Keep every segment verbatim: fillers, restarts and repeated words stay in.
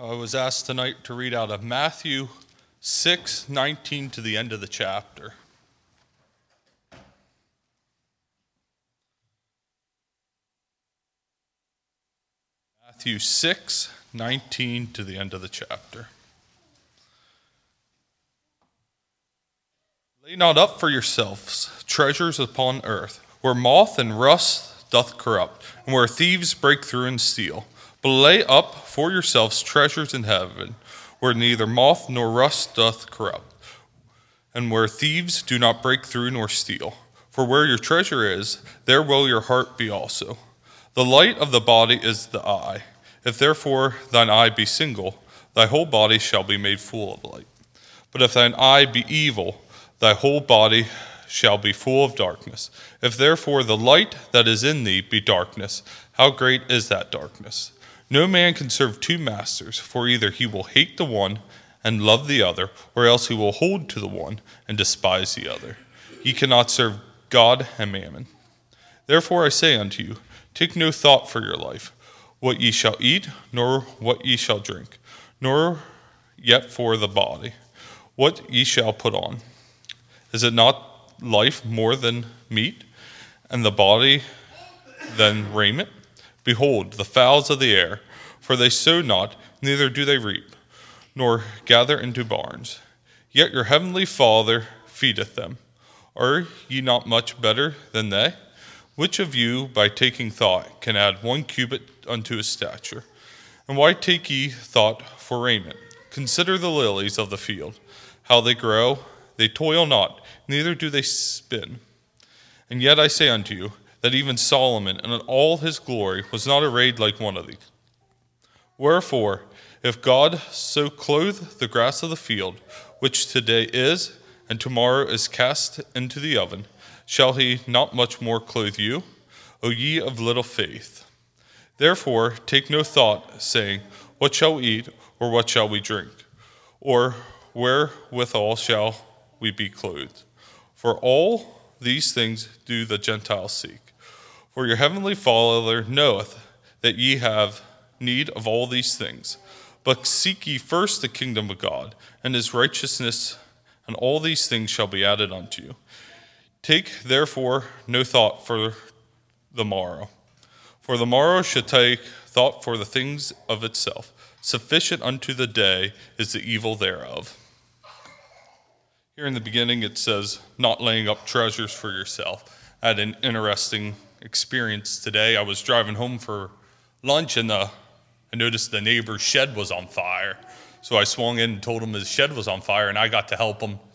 I was asked tonight to read out of Matthew six nineteen to the end of the chapter. Matthew six nineteen to the end of the chapter. Lay not up for yourselves treasures upon earth, where moth and rust doth corrupt, and where thieves break through and steal. But lay up for yourselves treasures in heaven, where neither moth nor rust doth corrupt, and where thieves do not break through nor steal. For where your treasure is, there will your heart be also. The light of the body is the eye. If therefore thine eye be single, thy whole body shall be made full of light. But if thine eye be evil, thy whole body shall be full of darkness. If therefore the light that is in thee be darkness, how great is that darkness? No man can serve two masters, for either he will hate the one and love the other, or else he will hold to the one and despise the other. Ye cannot serve God and mammon. Therefore I say unto you, take no thought for your life, what ye shall eat, nor what ye shall drink, nor yet for the body, what ye shall put on. Is it not life more than meat, and the body than raiment? Behold, the fowls of the air, for they sow not, neither do they reap, nor gather into barns. Yet your heavenly Father feedeth them. Are ye not much better than they? Which of you, by taking thought, can add one cubit unto his stature? And why take ye thought for raiment? Consider the lilies of the field, how they grow. They toil not, neither do they spin. And yet I say unto you, that even Solomon in all his glory was not arrayed like one of these. Wherefore, if God so clothe the grass of the field, which today is, and tomorrow is cast into the oven, shall he not much more clothe you, O ye of little faith? Therefore take no thought, saying, what shall we eat, or what shall we drink? Or wherewithal shall we be clothed? For all these things do the Gentiles seek. For your heavenly Father knoweth that ye have need of all these things. But seek ye first the kingdom of God, and his righteousness, and all these things shall be added unto you. Take therefore no thought for the morrow. For the morrow shall take thought for the things of itself. Sufficient unto the day is the evil thereof. Here in the beginning it says, not laying up treasures for yourself. I had an interesting experience today. I was driving home for lunch and the, I noticed the neighbor's shed was on fire. So I swung in and told him his shed was on fire, and I got to help him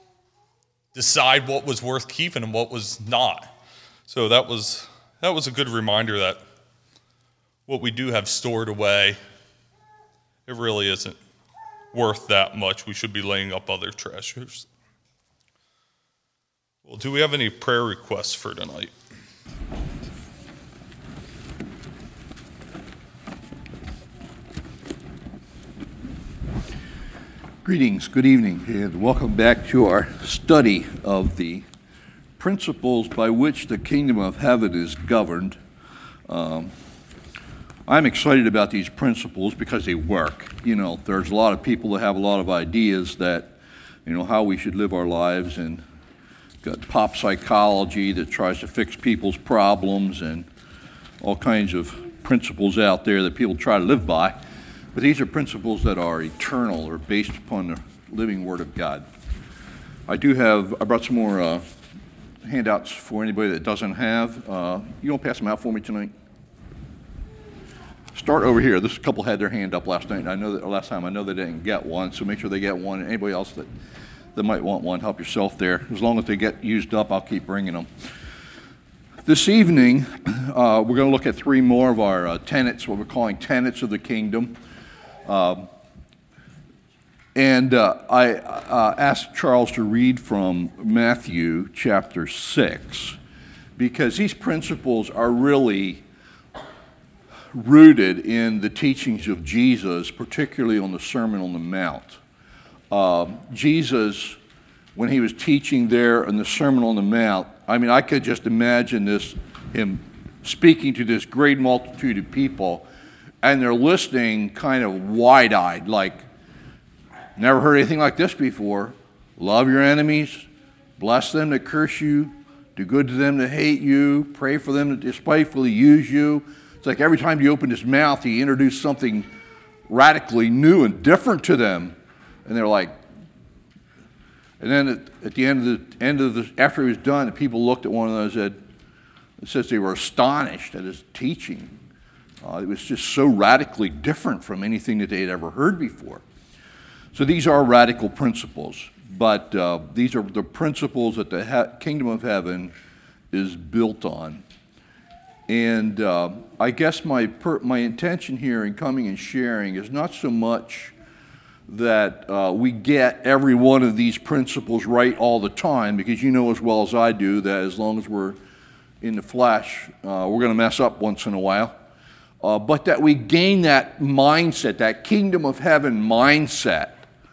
decide what was worth keeping and what was not. So that was that was a good reminder that what we do have stored away, it really isn't worth that much. We should be laying up other treasures. Well, do we have any prayer requests for tonight? Greetings, good evening, and welcome back to our study of the principles by which the kingdom of heaven is governed. Um, I'm excited about these principles because they work. You know, there's a lot of people that have a lot of ideas that, you know, how we should live our lives, and got pop psychology that tries to fix people's problems and all kinds of principles out there that people try to live by. But these are principles that are eternal or based upon the living Word of God. I do have, I brought some more uh, handouts for anybody that doesn't have. Uh, you want to pass them out for me tonight? Start over here. This couple had their hand up last night, and I know that, or last time, I know they didn't get one, so make sure they get one. And anybody else that, that might want one, help yourself there. As long as they get used up, I'll keep bringing them. This evening, uh, we're going to look at three more of our uh, tenets, what we're calling tenets of the kingdom. Um, and uh, I uh, asked Charles to read from Matthew chapter six, because these principles are really rooted in the teachings of Jesus, particularly on the Sermon on the Mount. Uh, Jesus, when he was teaching there in the Sermon on the Mount, I mean, I could just imagine this, him speaking to this great multitude of people, and they're listening kind of wide-eyed, like, never heard anything like this before. Love your enemies, bless them that curse you, do good to them that hate you, pray for them that despitefully use you. It's like every time he opened his mouth, he introduced something radically new and different to them. And they're like, and then at, at the end of the end of the after he was done, the people looked at one another and said, it says they were astonished at his teaching. Uh, it was just so radically different from anything that they had ever heard before. So these are radical principles, but uh, these are the principles that the he- kingdom of heaven is built on. And uh, I guess my per- my intention here in coming and sharing is not so much that uh, we get every one of these principles right all the time, because you know as well as I do that as long as we're in the flesh, uh, we're going to mess up once in a while. Uh, but that we gain that mindset, that kingdom of heaven mindset,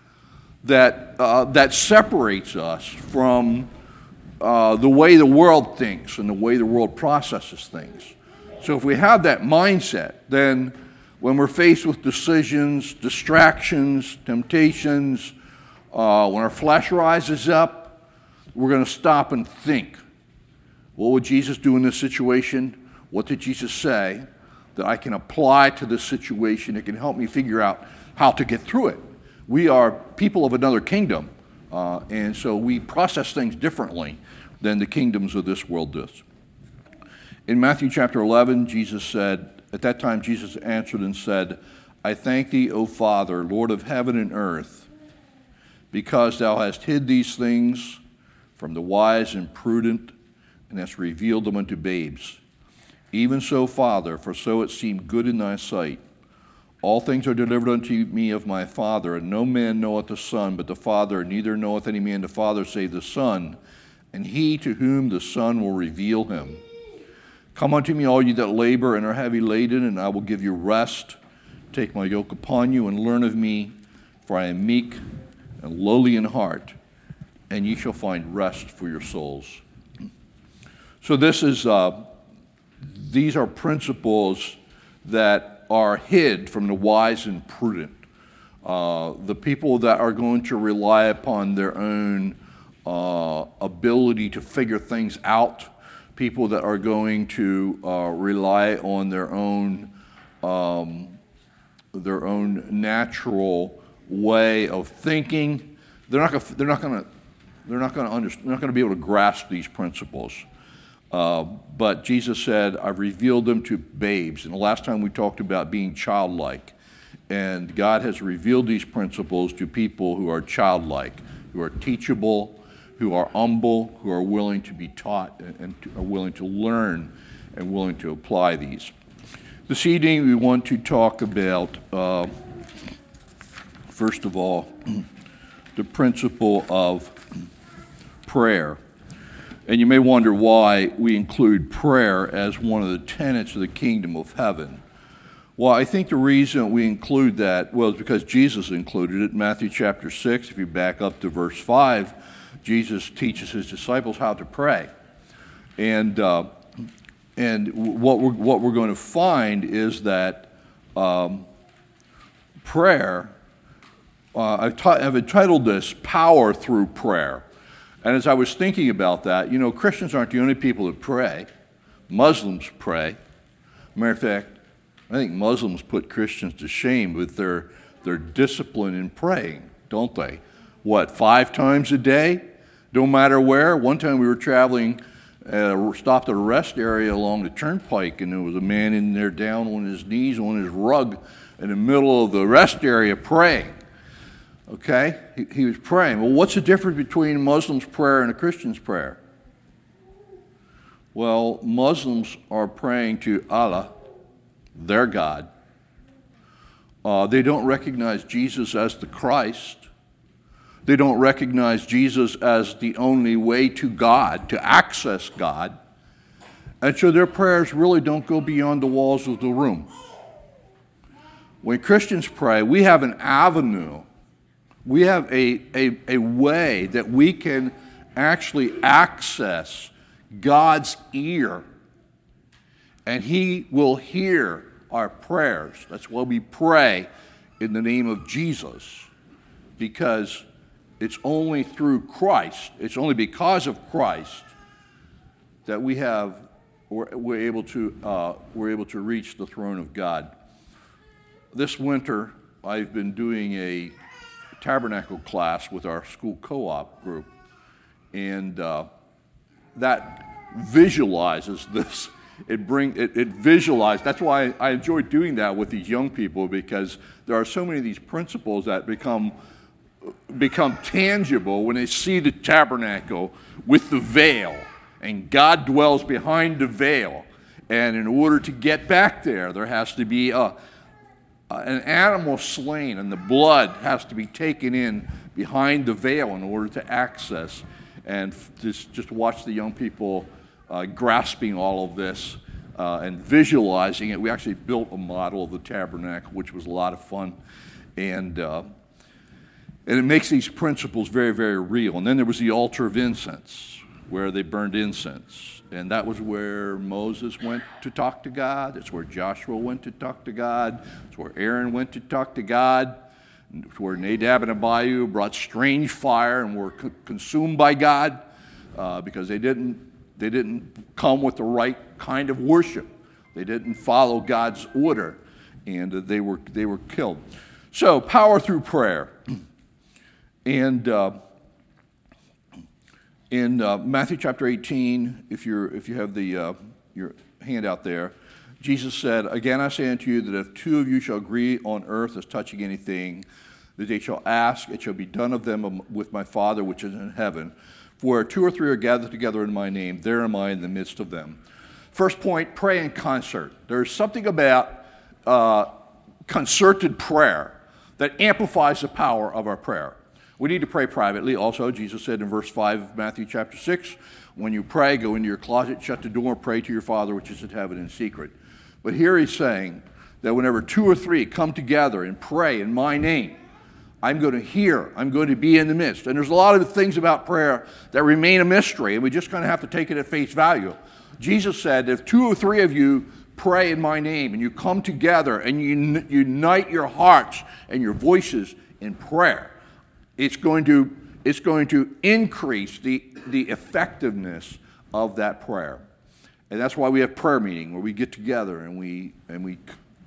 that uh, that separates us from uh, the way the world thinks and the way the world processes things. So if we have that mindset, then when we're faced with decisions, distractions, temptations, uh, when our flesh rises up, we're going to stop and think, what would Jesus do in this situation? What did Jesus say that I can apply to this situation that can help me figure out how to get through it? We are people of another kingdom, uh, and so we process things differently than the kingdoms of this world does. In Matthew chapter eleven, Jesus said, at that time Jesus answered and said, I thank thee, O Father, Lord of heaven and earth, because thou hast hid these things from the wise and prudent, and hast revealed them unto babes. Even so, Father, for so it seemed good in thy sight. All things are delivered unto me of my Father, and no man knoweth the Son but the Father, neither knoweth any man the Father save the Son, and he to whom the Son will reveal him. Come unto me, all ye that labor and are heavy laden, and I will give you rest. Take my yoke upon you, and learn of me, for I am meek and lowly in heart, and ye shall find rest for your souls. So this is, uh, these are principles that are hid from the wise and prudent. Uh, the people that are going to rely upon their own uh, ability to figure things out, people that are going to uh, rely on their own um, their own natural way of thinking. They're not gonna, they're not going to they're not going to understand. They're not going to be able to grasp these principles. Uh, but Jesus said, I've revealed them to babes. And the last time we talked about being childlike. And God has revealed these principles to people who are childlike, who are teachable, who are humble, who are willing to be taught and, and to, are willing to learn and willing to apply these. This evening we want to talk about, uh, first of all, the principle of prayer. And you may wonder why we include prayer as one of the tenets of the kingdom of heaven. Well, I think the reason we include that, well, is because Jesus included it. In Matthew chapter six, if you back up to verse five, Jesus teaches his disciples how to pray. And uh, and what we're, what we're going to find is that um, prayer, uh, I've, t- I've entitled this, Power Through Prayer. And as I was thinking about that, you know, Christians aren't the only people that pray. Muslims pray. Matter of fact, I think Muslims put Christians to shame with their, their discipline in praying, don't they? What, five times a day? Don't matter where. One time we were traveling, uh, stopped at a rest area along the turnpike, and there was a man in there down on his knees on his rug in the middle of the rest area praying. Okay? He, he was praying. Well, what's the difference between a Muslim's prayer and a Christian's prayer? Well, Muslims are praying to Allah, their God. Uh, they don't recognize Jesus as the Christ. They don't recognize Jesus as the only way to God, to access God. And so their prayers really don't go beyond the walls of the room. When Christians pray, we have an avenue. We have a, a, a way that we can actually access God's ear, and he will hear our prayers. That's why we pray in the name of Jesus, because it's only through Christ, it's only because of Christ that we have, we're, we're able to, uh, we're able to reach the throne of God. This winter, I've been doing a tabernacle class with our school co-op group, and uh, that visualizes this. It bring it, it visualizes. That's why I enjoy doing that with these young people, because there are so many of these principles that become become tangible when they see the tabernacle with the veil, and God dwells behind the veil. And in order to get back there, there has to be a, an animal slain, and the blood has to be taken in behind the veil in order to access. And just, just watch the young people uh, grasping all of this uh, and visualizing it. We actually built a model of the tabernacle, which was a lot of fun. And, uh, and it makes these principles very, very real. And then there was the altar of incense, where they burned incense. And that was where Moses went to talk to God. That's where Joshua went to talk to God. That's where Aaron went to talk to God. It's where Nadab and Abihu brought strange fire and were co- consumed by God uh, because they didn't, they didn't come with the right kind of worship. They didn't follow God's order, and uh, they were, they were killed. So, power through prayer. And uh, in uh, Matthew chapter eighteen, if you're if you have the uh, your handout there, Jesus said, "Again I say unto you that if two of you shall agree on earth as touching anything that they shall ask, it shall be done of them with my Father which is in heaven. For where two or three are gathered together in my name, there am I in the midst of them." First point: pray in concert. There's something about uh, concerted prayer that amplifies the power of our prayer. We need to pray privately. Also, Jesus said in verse five of Matthew chapter six, when you pray, go into your closet, shut the door, pray to your Father which is in heaven in secret. But here he's saying that whenever two or three come together and pray in my name, I'm going to hear, I'm going to be in the midst. And there's a lot of things about prayer that remain a mystery, and we just kind of have to take it at face value. Jesus said, if two or three of you pray in my name, and you come together and you unite your hearts and your voices in prayer, It's going to, it's going to increase the, the effectiveness of that prayer. And that's why we have prayer meeting, where we get together and we, and we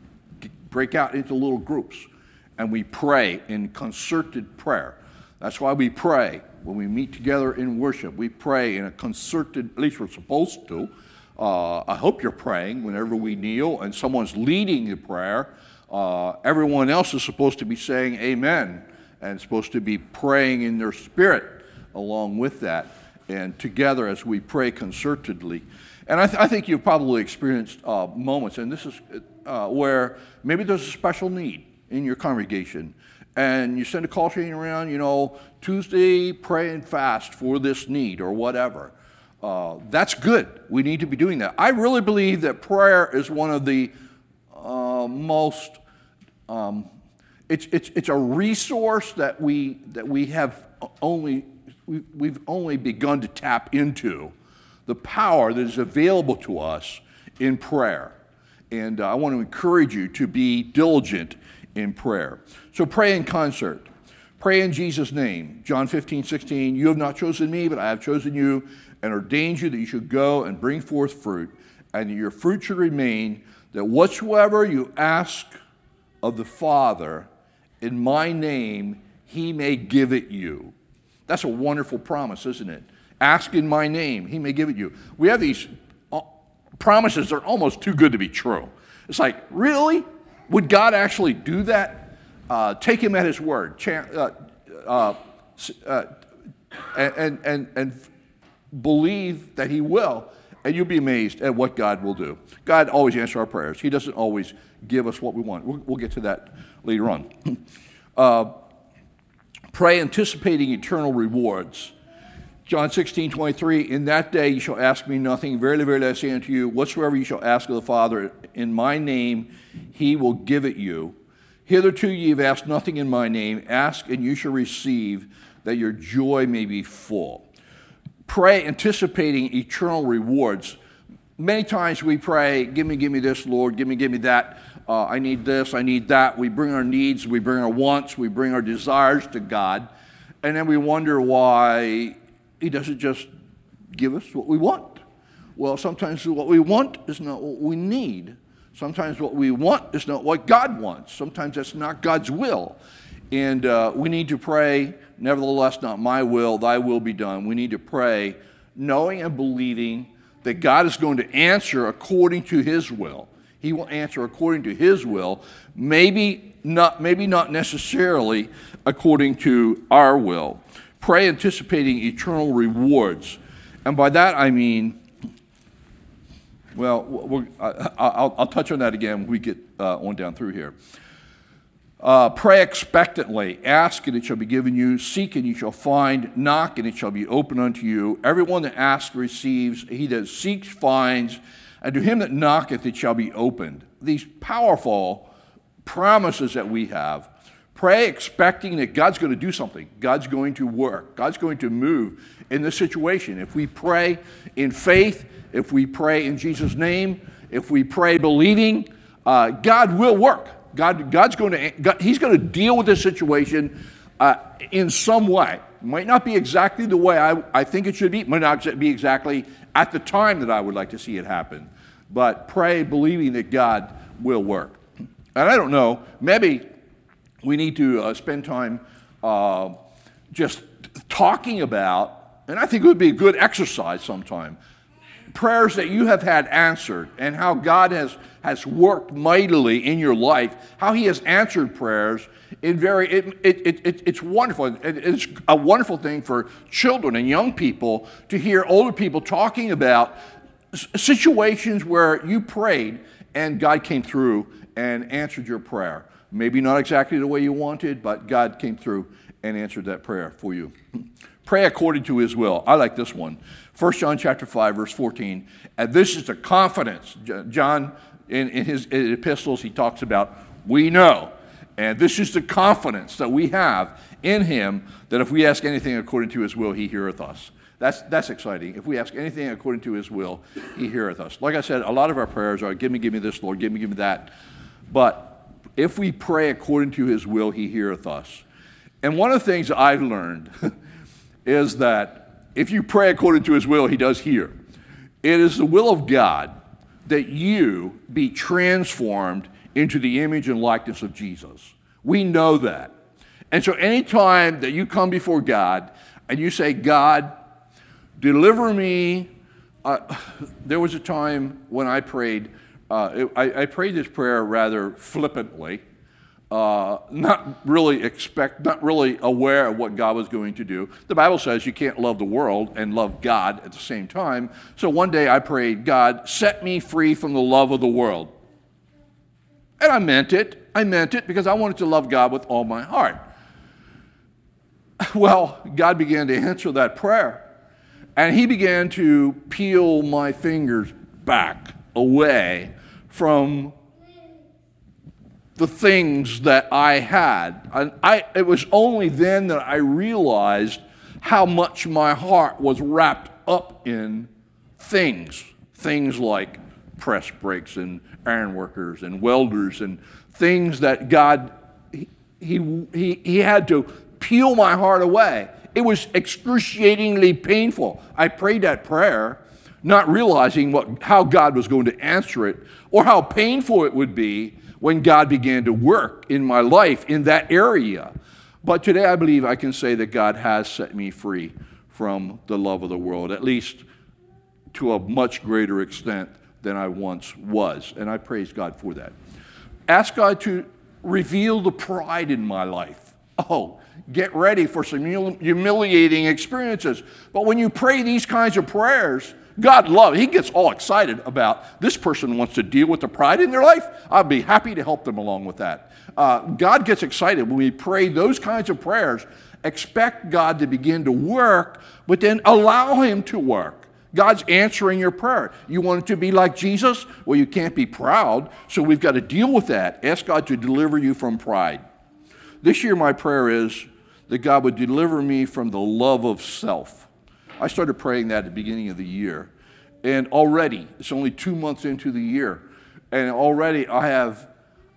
break out into little groups and we pray in concerted prayer. That's why we pray when we meet together in worship. We pray in a concerted, at least we're supposed to. Uh, I hope you're praying whenever we kneel and someone's leading the prayer. Uh, everyone else is supposed to be saying amen, and supposed to be praying in their spirit along with that, and together as we pray concertedly. And I, th- I think you've probably experienced uh, moments, and this is uh, where maybe there's a special need in your congregation, and you send a call chain around, you know, Tuesday, pray and fast for this need or whatever. Uh, that's good. We need to be doing that. I really believe that prayer is one of the uh, most um, It's, it's, it's a resource that we, that we have only, we've, we've only begun to tap into, the power that is available to us in prayer. And uh, I want to encourage you to be diligent in prayer. So pray in concert. Pray in Jesus' name. John fifteen, sixteen, you have not chosen me, but I have chosen you and ordained you that you should go and bring forth fruit, and that your fruit should remain, that whatsoever you ask of the Father in my name, he may give it you. That's a wonderful promise, isn't it? Ask in my name, he may give it you. We have these promises that are almost too good to be true. It's like, really? Would God actually do that? Uh, take him at his word. Ch- uh, uh, uh, and, and, and believe that he will, and you'll be amazed at what God will do. God always answers our prayers. He doesn't always give us what we want. We'll, we'll get to that later on. Uh, pray anticipating eternal rewards. John sixteen, twenty-three, in that day you shall ask me nothing. Verily, verily, I say unto you, whatsoever you shall ask of the Father in my name, he will give it you. Hitherto ye have asked nothing in my name. Ask, and you shall receive, that your joy may be full. Pray anticipating eternal rewards. Many times we pray, give me, give me this, Lord, give me, give me that. Uh, I need this, I need that. We bring our needs, we bring our wants, we bring our desires to God. And then we wonder why he doesn't just give us what we want. Well, sometimes what we want is not what we need. Sometimes what we want is not what God wants. Sometimes that's not God's will. And uh, we need to pray, nevertheless, not my will, thy will be done. We need to pray knowing and believing that God is going to answer according to his will. He will answer according to his will, maybe not, maybe not necessarily according to our will. Pray anticipating eternal rewards. And by that I mean, well, we'll, I, I'll, I'll touch on that again when we get uh, on down through here. Uh, pray expectantly. Ask and it shall be given you. Seek and you shall find. Knock and it shall be opened unto you. Everyone that asks receives. He that seeks finds. And to him that knocketh it shall be opened. These powerful promises that we have. Pray expecting that God's going to do something. God's going to work. God's going to move in this situation. If we pray in faith, if we pray in Jesus' name, if we pray believing, uh, God will work. God, God's going to, God, he's going to deal with this situation uh, in some way. It might not be exactly the way I, I think it should be. It might not be exactly at the time that I would like to see it happen. But pray believing that God will work. And I don't know, maybe we need to uh, spend time uh, just talking about, and I think it would be a good exercise sometime, prayers that you have had answered and how God has, has worked mightily in your life, how he has answered prayers in very, it, it, it, it's wonderful. It, it's a wonderful thing for children and young people to hear older people talking about situations where you prayed and God came through and answered your prayer. Maybe not exactly the way you wanted, but God came through and answered that prayer for you. Pray according to his will. I like this one. First John chapter five, verse fourteen. And this is the confidence. John, in, in his epistles, he talks about, we know. And this is the confidence that we have in him, that if we ask anything according to his will, he heareth us. That's, that's exciting. If we ask anything according to his will, he heareth us. Like I said, a lot of our prayers are, give me, give me this, Lord, give me, give me that. But if we pray according to his will, he heareth us. And one of the things I've learned is that if you pray according to his will, he does hear. It is the will of God that you be transformed into the image and likeness of Jesus. We know that. And so anytime that you come before God and you say, God, deliver me. Uh, there was a time when I prayed, uh, I, I prayed this prayer rather flippantly, uh, not really expect, not really aware of what God was going to do. The Bible says you can't love the world and love God at the same time. So one day I prayed, God, set me free from the love of the world. And I meant it. I meant it because I wanted to love God with all my heart. Well, God began to answer that prayer. And he began to peel my fingers back away from the things that I had. And I, it was only then that I realized how much my heart was wrapped up in things. Things like press brakes and iron workers and welders and things that God, he, he, he had to peel my heart away. It was excruciatingly painful. I prayed that prayer, not realizing what, how God was going to answer it, or how painful it would be when God began to work in my life in that area. But today I believe I can say that God has set me free from the love of the world, at least to a much greater extent than I once was. And I praise God for that. Ask God to reveal the pride in my life. Oh, get ready for some humiliating experiences. But when you pray these kinds of prayers, God loves, he gets all excited about this person wants to deal with the pride in their life. I'll be happy to help them along with that. Uh, God gets excited when we pray those kinds of prayers. Expect God to begin to work, but then allow him to work. God's answering your prayer. You want it to be like Jesus? Well, you can't be proud, so we've got to deal with that. Ask God to deliver you from pride. This year, my prayer is that God would deliver me from the love of self. I started praying that at the beginning of the year. And already, it's only two months into the year, and already I have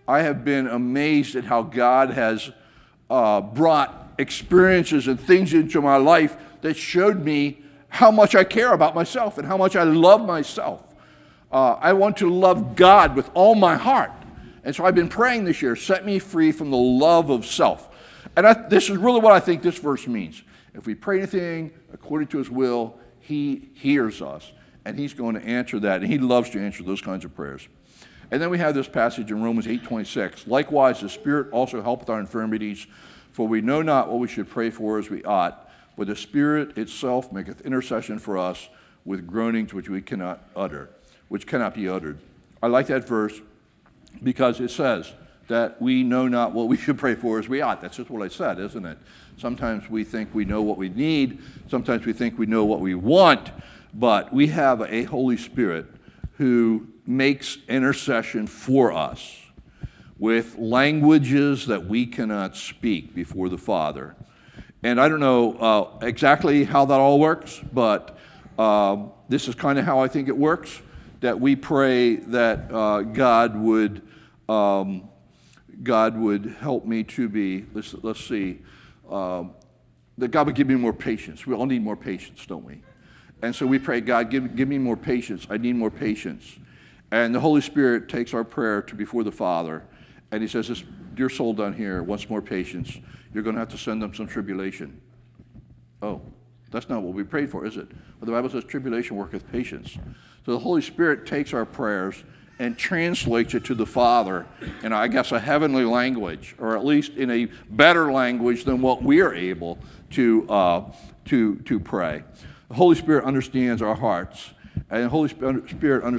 I have been amazed at how God has uh, brought experiences and things into my life that showed me how much I care about myself and how much I love myself. Uh, I want to love God with all my heart. And so I've been praying this year, set me free from the love of self. And I, this is really what I think this verse means. If we pray anything according to his will, he hears us. And he's going to answer that. And he loves to answer those kinds of prayers. And then we have this passage in Romans eight twenty-six. Likewise, the Spirit also helpeth our infirmities, for we know not what we should pray for as we ought, but the Spirit itself maketh intercession for us with groanings which we cannot utter, which cannot be uttered. I like that verse because it says that we know not what we should pray for as we ought. That's just what I said, isn't it? Sometimes we think we know what we need. Sometimes we think we know what we want. But we have a Holy Spirit who makes intercession for us with languages that we cannot speak before the Father. And I don't know uh, exactly how that all works, but uh, this is kind of how I think it works, that we pray that uh, God would um, God would help me to be, let's, let's see, um, that God would give me more patience. We all need more patience, don't we? And so we pray, God, give, give me more patience. I need more patience. And the Holy Spirit takes our prayer to before the Father, and he says, this dear soul down here wants more patience. You're going to have to send them some tribulation. Oh, that's not what we prayed for, is it? Well, the Bible says tribulation worketh patience. So the Holy Spirit takes our prayers and translates it to the Father in, I guess, a heavenly language, or at least in a better language than what we are able to, uh, to, to pray. The Holy Spirit understands our hearts, and the Holy Spirit, under,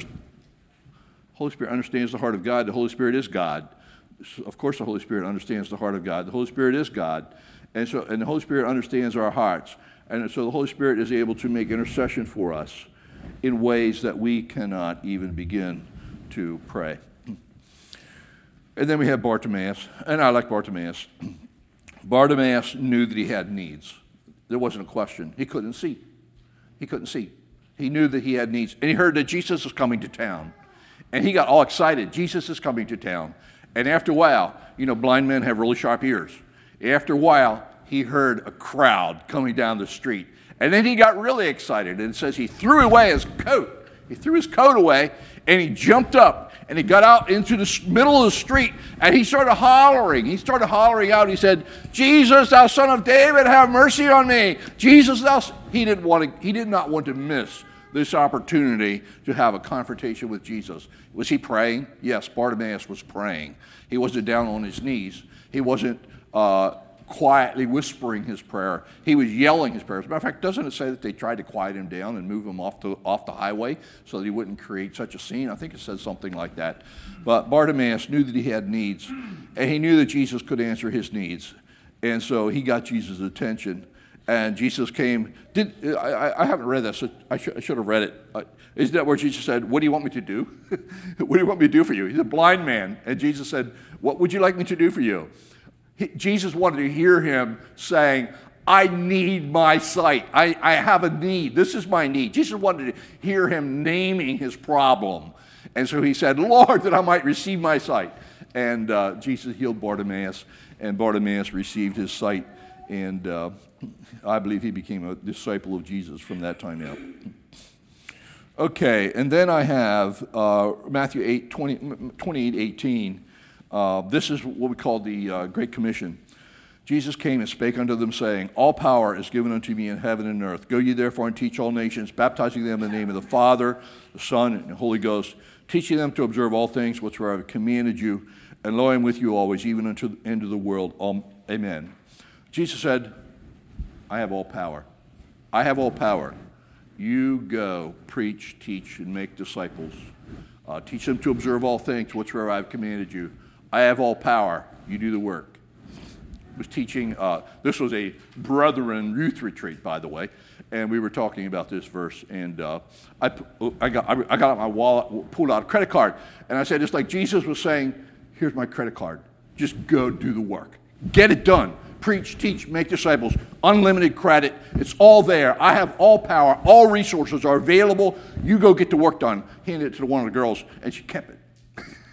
Holy Spirit understands the heart of God. The Holy Spirit is God. Of course, the Holy Spirit understands the heart of God. The Holy Spirit is God, and so and the Holy Spirit understands our hearts, and so the Holy Spirit is able to make intercession for us in ways that we cannot even begin to pray. And then we have Bartimaeus, and I like Bartimaeus. Bartimaeus knew that he had needs. There wasn't a question. He couldn't see. He couldn't see. He knew that he had needs. And he heard that Jesus was coming to town. And he got all excited. Jesus is coming to town. And after a while, you know, blind men have really sharp ears. After a while, he heard a crowd coming down the street. And then he got really excited. And it says he threw away his coat. He threw his coat away, and he jumped up, and he got out into the middle of the street, and he started hollering. He started hollering out. He said, Jesus, thou son of David, have mercy on me. Jesus, thou... He didn't want to, he did not want to miss this opportunity to have a confrontation with Jesus. Was he praying? Yes, Bartimaeus was praying. He wasn't down on his knees. He wasn't uh, quietly whispering his prayer. He was yelling his prayer. As a matter of fact, doesn't it say that they tried to quiet him down and move him off the, off the highway so that he wouldn't create such a scene? I think it says something like that. But Bartimaeus knew that he had needs, and he knew that Jesus could answer his needs. And so he got Jesus' attention. And Jesus came. Did I, I haven't read that, so I, sh- I should have read it. Uh, isn't that where Jesus said, what do you want me to do? What do you want me to do for you? He's a blind man. And Jesus said, what would you like me to do for you? He, Jesus wanted to hear him saying, I need my sight. I, I have a need. This is my need. Jesus wanted to hear him naming his problem. And so he said, Lord, that I might receive my sight. And uh, Jesus healed Bartimaeus, and Bartimaeus received his sight. And uh, I believe he became a disciple of Jesus from that time out. Okay, and then I have uh, Matthew eight, twenty, twenty-eight, eighteen. Uh, this is what we call the uh, Great Commission. Jesus came and spake unto them, saying, all power is given unto me in heaven and earth. Go ye therefore and teach all nations, baptizing them in the name of the Father, the Son, and the Holy Ghost, teaching them to observe all things whatsoever I have commanded you, and lo, I am with you always, even unto the end of the world. Amen. Jesus said, I have all power. I have all power. You go, preach, teach, and make disciples. Uh, teach them to observe all things whatsoever I have commanded you. I have all power. You do the work. I was teaching, uh, this was a Brethren youth retreat, by the way, and we were talking about this verse, and uh, I, I, got, I got out my wallet, pulled out a credit card, and I said, it's like Jesus was saying, here's my credit card. Just go do the work. Get it done. Preach, teach, make disciples. Unlimited credit. It's all there. I have all power. All resources are available. You go get the work done. Handed it to one of the girls, and she kept it.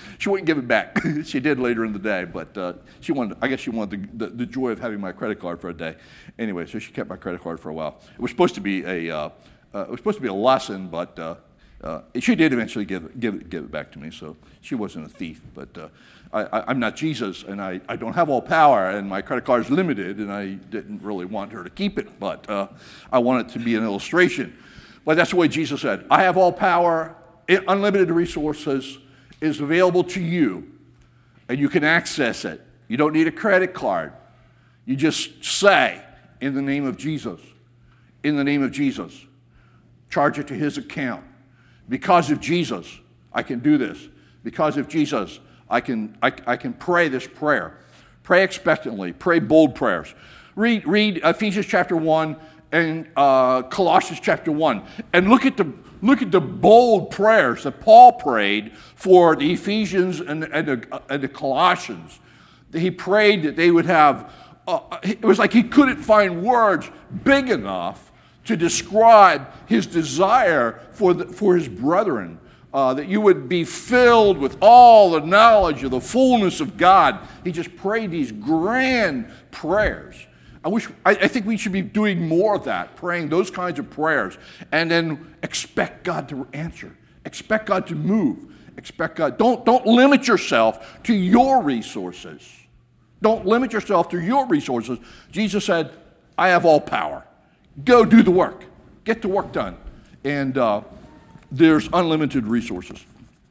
She wouldn't give it back. She did later in the day, but uh, she wanted, I guess she wanted the, the, the joy of having my credit card for a day. Anyway, so she kept my credit card for a while. It was supposed to be a, uh, uh, it was supposed to be a lesson, but uh, uh, she did eventually give, give, give it back to me, so she wasn't a thief. But uh, I, I, I'm not Jesus, and I, I don't have all power, and my credit card is limited, and I didn't really want her to keep it, but uh, I want it to be an illustration. But that's the way Jesus said, I have all power, unlimited resources is available to you, and you can access it. You don't need a credit card. You just say, in the name of Jesus, in the name of Jesus, charge it to his account. Because of Jesus, I can do this. Because of Jesus, I can, I, I can pray this prayer. Pray expectantly. Pray bold prayers. Read, read Ephesians chapter one and uh, Colossians chapter one, and look at the look at the bold prayers that Paul prayed for the Ephesians and, and, the, and the Colossians. He prayed that they would have. Uh, it was like he couldn't find words big enough to describe his desire for the, for his brethren. Uh, that you would be filled with all the knowledge of the fullness of God. He just prayed these grand prayers. I wish, I, I think we should be doing more of that, praying those kinds of prayers, and then expect God to answer. Expect God to move. Expect God. Don't, don't limit yourself to your resources. Don't limit yourself to your resources. Jesus said, I have all power. Go do the work. Get the work done. And uh, there's unlimited resources.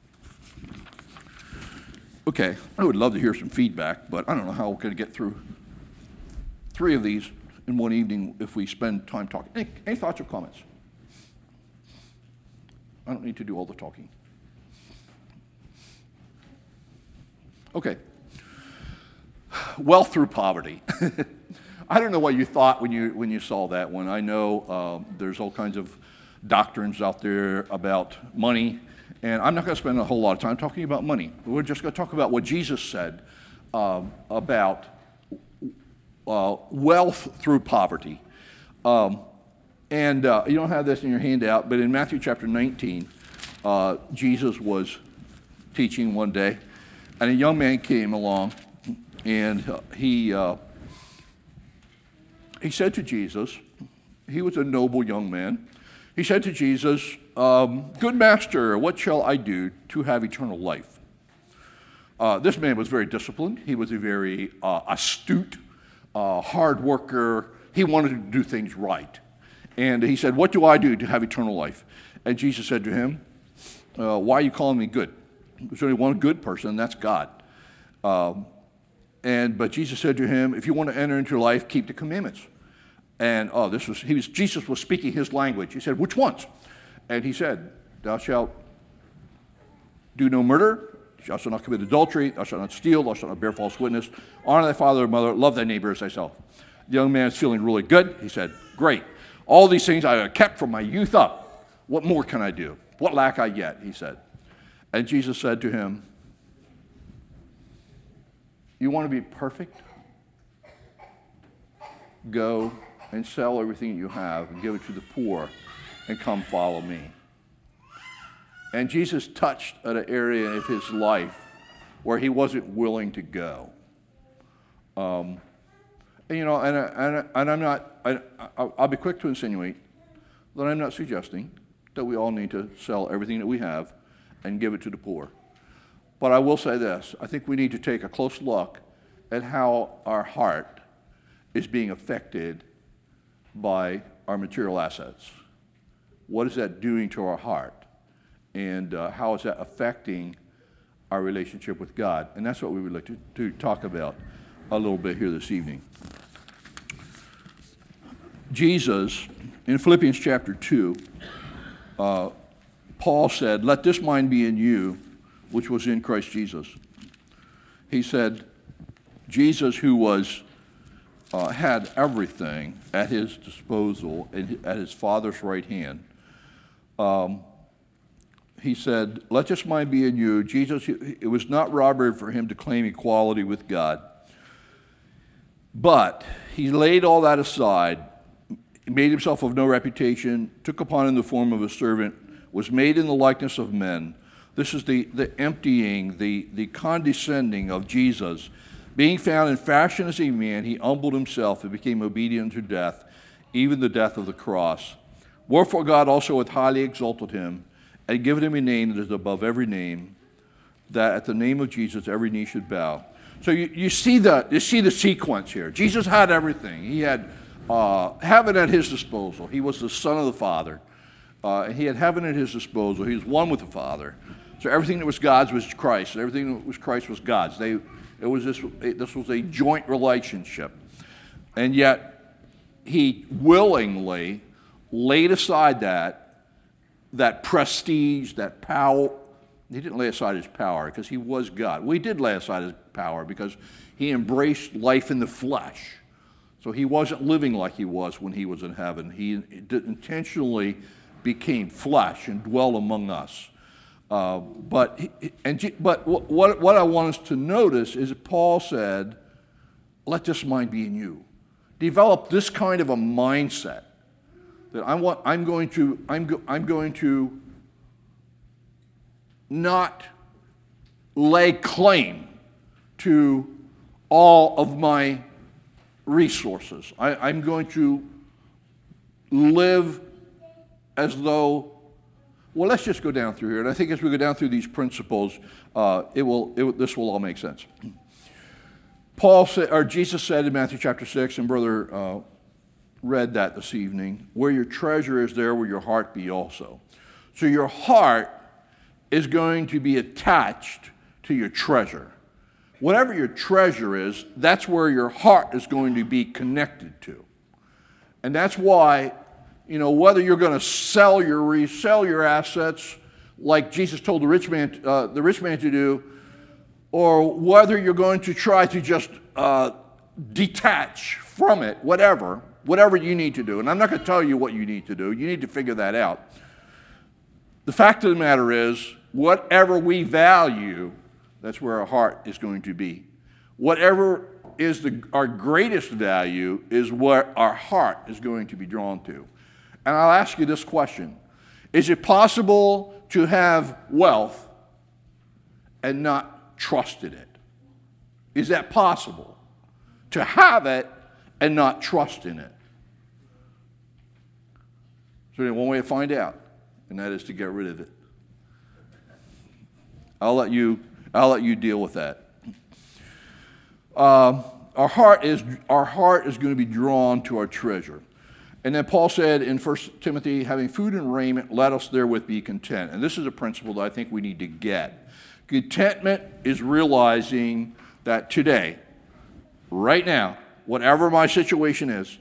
Okay, I would love to hear some feedback, but I don't know how we're going to get through three of these in one evening if we spend time talking. Any, any thoughts or comments? I don't need to do all the talking. Okay. Wealth through poverty. I don't know what you thought when you when you saw that one. I know um, there's all kinds of doctrines out there about money, and I'm not going to spend a whole lot of time talking about money. We're just going to talk about what Jesus said um, about uh, wealth through poverty. Um, and uh, you don't have this in your handout, but in Matthew chapter nineteen, uh, Jesus was teaching one day, and a young man came along, and uh, he uh, he said to Jesus, he was a noble young man. He said to Jesus, um, good master, what shall I do to have eternal life? Uh, this man was very disciplined. He was a very uh, astute, uh, hard worker. He wanted to do things right. And he said, what do I do to have eternal life? And Jesus said to him, uh, why are you calling me good? There's only one good person, and that's God. Um, and but Jesus said to him, if you want to enter into life, keep the commandments. And oh, this was he was Jesus was speaking his language. He said, which ones? And he said, thou shalt do no murder, thou shalt not commit adultery, thou shalt not steal, thou shalt not bear false witness, honor thy father and mother, love thy neighbor as thyself. The young man is feeling really good. He said, great. All these things I have kept from my youth up. What more can I do? What lack I yet? He said. And Jesus said to him, you want to be perfect? Go and sell everything you have and give it to the poor and come follow me. And Jesus touched at an area of his life where he wasn't willing to go. Um, and, you know, and, and, and I'm not, I, I'll be quick to insinuate that I'm not suggesting that we all need to sell everything that we have and give it to the poor. But I will say this, I think we need to take a close look at how our heart is being affected by our material assets. What is that doing to our heart? And uh, how is that affecting our relationship with God? And that's what we would like to, to talk about a little bit here this evening. Jesus, in Philippians chapter two, uh, Paul said, let this mind be in you, which was in Christ Jesus. He said, Jesus, who was Uh, had everything at his disposal and at his Father's right hand. Um, he said, let this mind be in you. Jesus, it was not robbery for him to claim equality with God. But he laid all that aside, made himself of no reputation, took upon him the form of a servant, was made in the likeness of men, This is the, the emptying, the, the condescending of Jesus. Being found in fashion as a man, he humbled himself and became obedient to death, even the death of the cross. Wherefore God also hath highly exalted him, and given him a name that is above every name, that at the name of Jesus every knee should bow. So you, you see the you see the sequence here. Jesus had everything. He had uh, heaven at his disposal. He was the Son of the Father. Uh, he had heaven at his disposal. He was one with the Father. So everything that was God's was Christ. Everything that was Christ was God's. They it was this this was a joint relationship, and yet he willingly laid aside that that prestige, that power. He didn't lay aside his power because he was God. Well, he did lay aside his power because he embraced life in the flesh. So he wasn't living like he was when he was in heaven. He intentionally became flesh and dwelt among us. Uh, but and but what what I want us to notice is that Paul said, "Let this mind be in you." Develop this kind of a mindset that I want. I'm going to. I'm go, I'm going to. not lay claim to all of my resources. I, I'm going to live as though, well, let's just go down through here. And I think as we go down through these principles, uh, it will, it, this will all make sense. Paul said, or Jesus said in Matthew chapter six, and Brother uh, read that this evening, where your treasure is, there will your heart be also. So your heart is going to be attached to your treasure. Whatever your treasure is, that's where your heart is going to be connected to. And that's why, you know, whether you're going to sell your resell your assets, like Jesus told the rich man, uh, the rich man to do, or whether you're going to try to just uh, detach from it, whatever, whatever you need to do. And I'm not going to tell you what you need to do. You need to figure that out. The fact of the matter is, whatever we value, that's where our heart is going to be. Whatever is the, our greatest value is what our heart is going to be drawn to. And I'll ask you this question. Is it possible to have wealth and not trust in it? Is that possible? To have it and not trust in it? So there's one way to find out, and that is to get rid of it. I'll let you, I'll let you deal with that. Uh, our heart is our heart is going to be drawn to our treasure. And then Paul said in First Timothy, having food and raiment, let us therewith be content. And this is a principle that I think we need to get. Contentment is realizing that today, right now, whatever my situation is,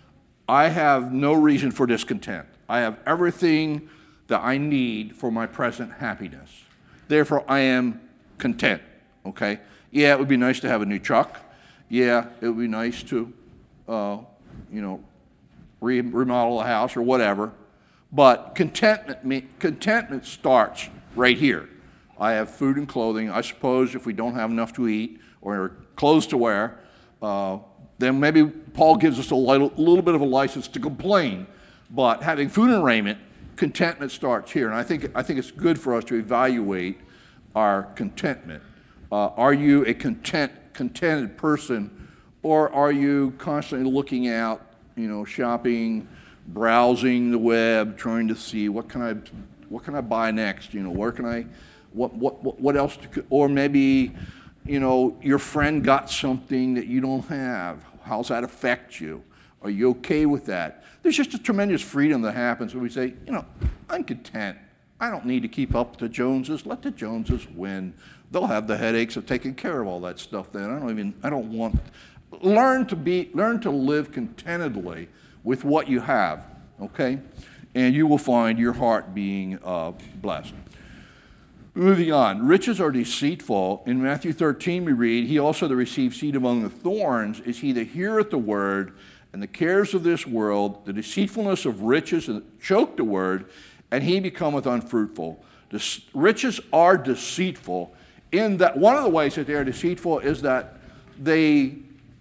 I have no reason for discontent. I have everything that I need for my present happiness. Therefore, I am content, okay? Yeah, it would be nice to have a new truck. Yeah, it would be nice to, uh, you know, re- remodel a house or whatever. But contentment, me- contentment starts right here. I have food and clothing. I suppose if we don't have enough to eat or clothes to wear, uh, then maybe Paul gives us a little, little bit of a license to complain. But having food and raiment, contentment starts here, and I think I think it's good for us to evaluate our contentment. Uh, are you a content, contented person, or are you constantly looking out, you know, shopping, browsing the web, trying to see what can I, what can I buy next? You know, where can I, what what what else? To, or maybe, you know, your friend got something that you don't have. How's that affect you? Are you okay with that? There's just a tremendous freedom that happens when we say, you know, I'm content. I don't need to keep up with the Joneses. Let the Joneses win. They'll have the headaches of taking care of all that stuff then. I don't even, I don't want, learn to be, learn to live contentedly with what you have, okay? And you will find your heart being uh, blessed. Moving on, riches are deceitful. In Matthew thirteen we read, he also that receives seed among the thorns is he that heareth the word, and the cares of this world, the deceitfulness of riches, choke the word, and he becometh unfruitful. The riches are deceitful. In that, one of the ways that they are deceitful is that they,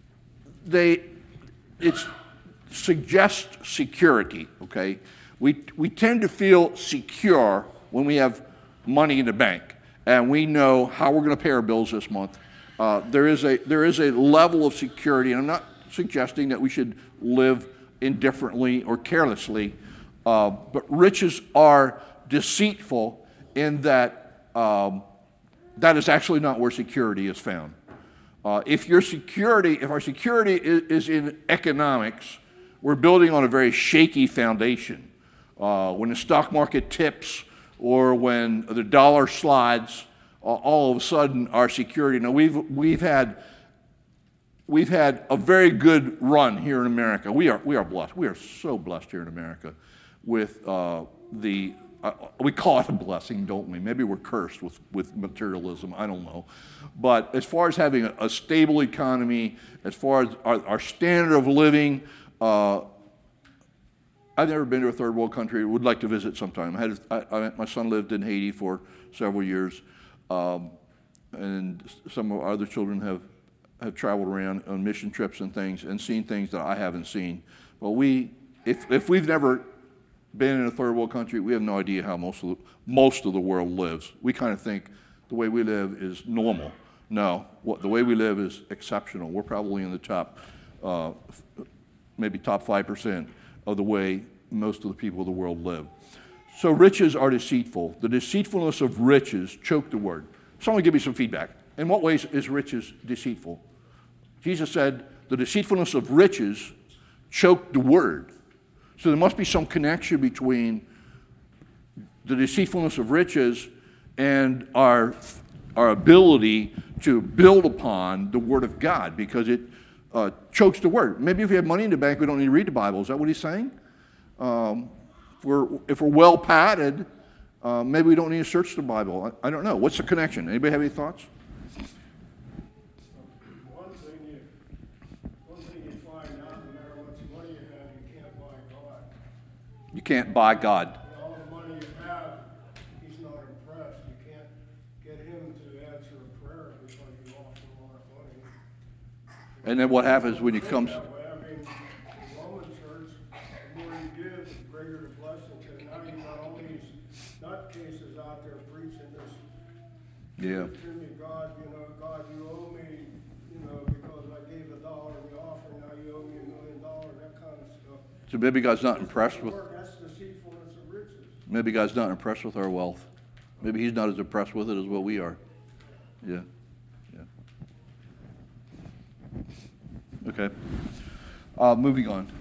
they, it suggests security. Okay, we we tend to feel secure when we have money in the bank, and we know how we're going to pay our bills this month. Uh, there is a there is a level of security, and I'm not suggesting that we should live indifferently or carelessly, uh, but riches are deceitful in that um, that is actually not where security is found. Uh, if your security, if our security is, is in economics, we're building on a very shaky foundation. Uh, when the stock market tips or when the dollar slides, uh, all of a sudden our security. Now we've we've had we've had a very good run here in America. We are we are blessed. We are so blessed here in America with uh, the. Uh, we call it a blessing, don't we? Maybe we're cursed with, with materialism. I don't know. But as far as having a, a stable economy, as far as our, our standard of living, uh, I've never been to a third world country. Would like to visit sometime. I had I, I, my son lived in Haiti for several years, um, and some of our other children have, have traveled around on mission trips and things and seen things that I haven't seen. Well, we if if we've never been in a third world country, we have no idea how most of the, most of the world lives. We kind of think the way we live is normal. No, what, the way we live is exceptional. We're probably in the top, uh, maybe top five percent of the way most of the people of the world live. So riches are deceitful. The deceitfulness of riches choke the word. Someone give me some feedback. In what ways is riches deceitful? Jesus said the deceitfulness of riches choke the word. So there must be some connection between the deceitfulness of riches and our, our ability to build upon the Word of God, because it uh, chokes the Word. Maybe if we have money in the bank, we don't need to read the Bible. Is that what he's saying? Um, if, we're, if we're well padded, uh, maybe we don't need to search the Bible. I, I don't know. What's the connection? Anybody have any thoughts? You can't buy God. All the money you have, he's not impressed. You can't get him to answer a prayer because you lost a lot of money. And then what happens when you come? That way, I mean, the Roman church, the more you give, the greater the blessing. And now you've got all these nutcases out there preaching this. Yeah. To me, God, you know, God, you owe me, you know, because I gave a dollar in the offering. Now you owe me a million dollars. That kind of stuff. So maybe God's not impressed with. That's deceitfulness of riches. Maybe God's not impressed with our wealth. Maybe He's not as impressed with it as what we are. Yeah. Yeah. Okay. Uh, moving on.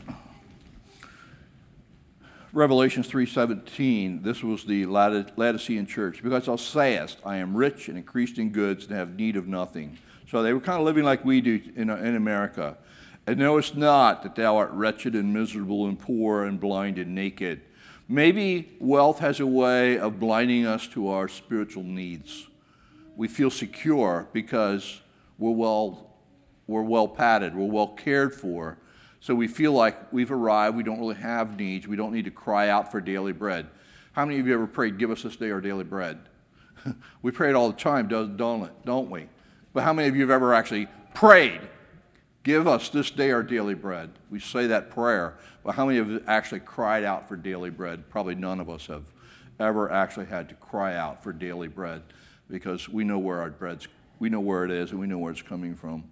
Revelations three seventeen. This was the Laodicean church. Because thou sayest, I am rich and increased in goods and have need of nothing. So they were kind of living like we do in, in America. And knowest not that thou art wretched and miserable and poor and blind and naked. Maybe wealth has a way of blinding us to our spiritual needs. We feel secure because we're well, we're well padded, we're well cared for. So we feel like we've arrived, we don't really have needs, we don't need to cry out for daily bread. How many of you ever prayed, give us this day our daily bread? We pray it all the time, don't it? Don't we? But how many of you have ever actually prayed, give us this day our daily bread? We say that prayer, but how many of you actually cried out for daily bread? Probably none of us have ever actually had to cry out for daily bread, because we know where our bread's, we know where it is and we know where it's coming from.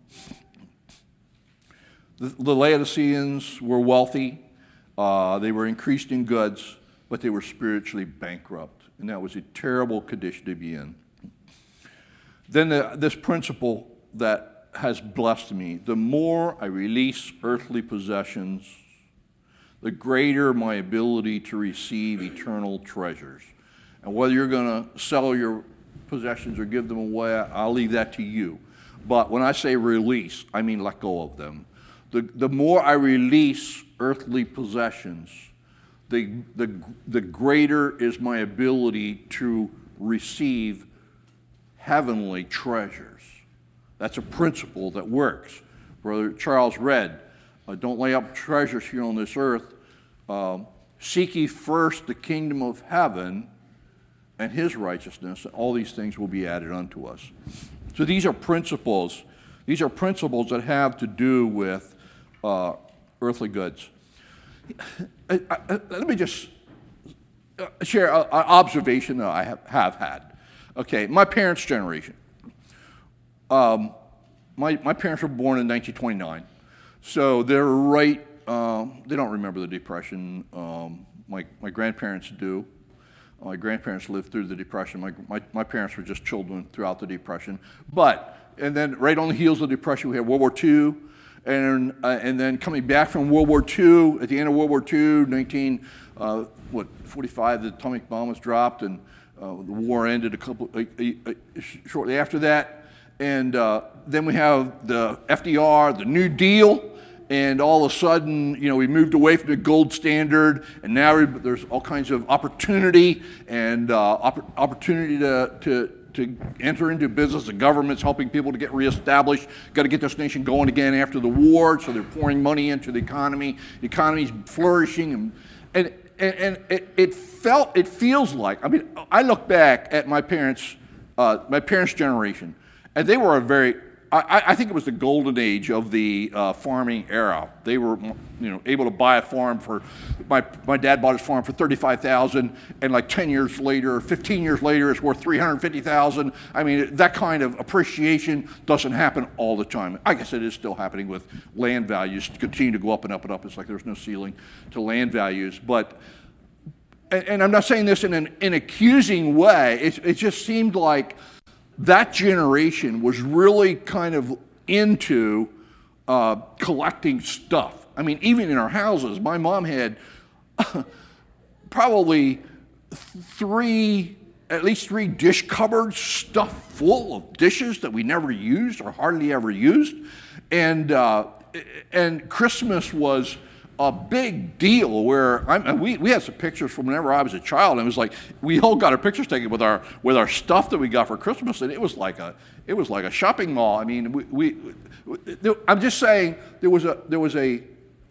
The, the Laodiceans were wealthy, uh, they were increased in goods, but they were spiritually bankrupt, and that was a terrible condition to be in. Then the, this principle that has blessed me, the more I release earthly possessions, the greater my ability to receive eternal treasures. And whether you're going to sell your possessions or give them away, I'll leave that to you. But when I say release, I mean let go of them. The, the more I release earthly possessions, the, the, the greater is my ability to receive heavenly treasures. That's a principle that works. Brother Charles read, uh, don't lay up treasures here on this earth. Uh, Seek ye first the kingdom of heaven and his righteousness, and all these things will be added unto us. So these are principles. These are principles that have to do with uh, earthly goods. I, I, let me just share an observation that I have, have had. Okay, my parents' generation. Um, my, my parents were born in nineteen twenty-nine, so they're right, um, they don't remember the Depression. Um, my, my grandparents do. My grandparents lived through the Depression. My, my, my parents were just children throughout the Depression. But, and then right on the heels of the Depression, we had World War Two. And, uh, and then coming back from World War Two, at the end of World War Two, nineteen, uh, what, forty-five, the atomic bomb was dropped, and uh, the war ended a couple, uh, uh, shortly after that. And uh, then we have the F D R, the New Deal, and all of a sudden, you know, we moved away from the gold standard, and now there's all kinds of opportunity and uh, opp- opportunity to, to to enter into business. The government's helping people to get reestablished. Got to get this nation going again after the war, so they're pouring money into the economy. The economy's flourishing, and and and, and it, it felt, it feels like. I mean, I look back at my parents, uh, my parents' generation, and they were a very. I, I think it was the golden age of the uh, farming era. They were, you know, able to buy a farm for. My my dad bought his farm for thirty-five thousand, and like ten years later, fifteen years later, it's worth three hundred fifty thousand. I mean, that kind of appreciation doesn't happen all the time. I guess it is still happening with land values continue to go up and up and up. It's like there's no ceiling to land values. But, and, and I'm not saying this in an, an accusing way. It it just seemed like that generation was really kind of into uh, collecting stuff. I mean, even in our houses, my mom had probably three, at least three dish cupboards stuffed full of dishes that we never used or hardly ever used. And, uh, and Christmas was a big deal where I mean, we, we had some pictures from whenever I was a child, and it was like we all got our pictures taken with our with our stuff that we got for Christmas, and it was like a it was like a shopping mall. I mean, we, we, we I'm just saying there was a there was a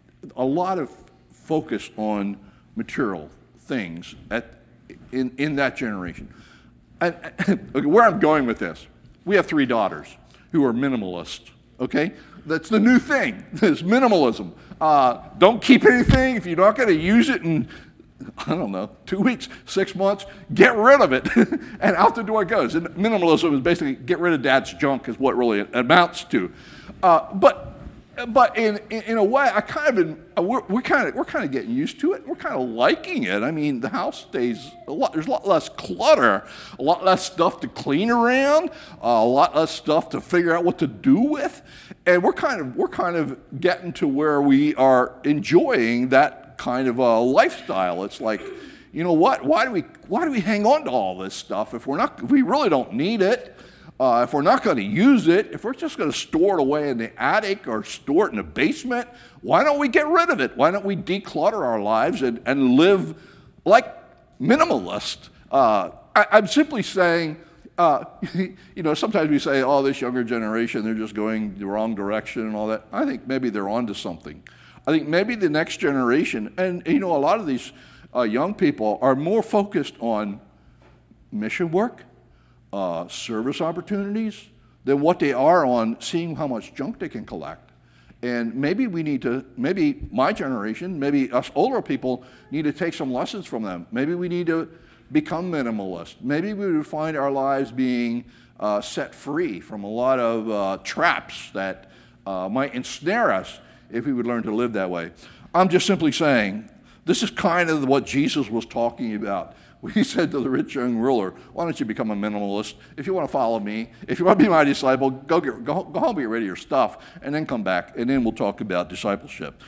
a lot of focus on material things at in in that generation. And, okay, where I'm going with this, we have three daughters who are minimalists. Okay, that's the new thing. Is minimalism. Uh, don't keep anything. If you're not going to use it in, I don't know, two weeks, six months, get rid of it. And out the door it goes. And minimalism is basically get rid of dad's junk is what really it amounts to. Uh, but but in, in in a way, I kind of been, we're, we're kind of we're kind of getting used to it. We're kind of liking it. I mean, the house stays a lot. There's a lot less clutter, a lot less stuff to clean around, uh, a lot less stuff to figure out what to do with. And we're kind of we're kind of getting to where we are enjoying that kind of a lifestyle. It's like, you know what? Why do we why do we hang on to all this stuff if we're not if we really don't need it? Uh, if we're not going to use it, if we're just going to store it away in the attic or store it in the basement, why don't we get rid of it? Why don't we declutter our lives and, and live like minimalists? Uh, I, I'm simply saying. Uh, you know, sometimes we say, oh, this younger generation, they're just going the wrong direction and all that. I think maybe they're onto something. I think maybe the next generation, and you know, a lot of these uh, young people are more focused on mission work, uh, service opportunities, than what they are on seeing how much junk they can collect. And maybe we need to, maybe my generation, maybe us older people need to take some lessons from them. Maybe we need to become minimalist. Maybe we would find our lives being uh, set free from a lot of uh, traps that uh, might ensnare us if we would learn to live that way. I'm just simply saying, this is kind of what Jesus was talking about. He said to the rich young ruler, why don't you become a minimalist? If you want to follow me, if you want to be my disciple, go, get, go, go home, get rid of your stuff, and then come back, and then we'll talk about discipleship.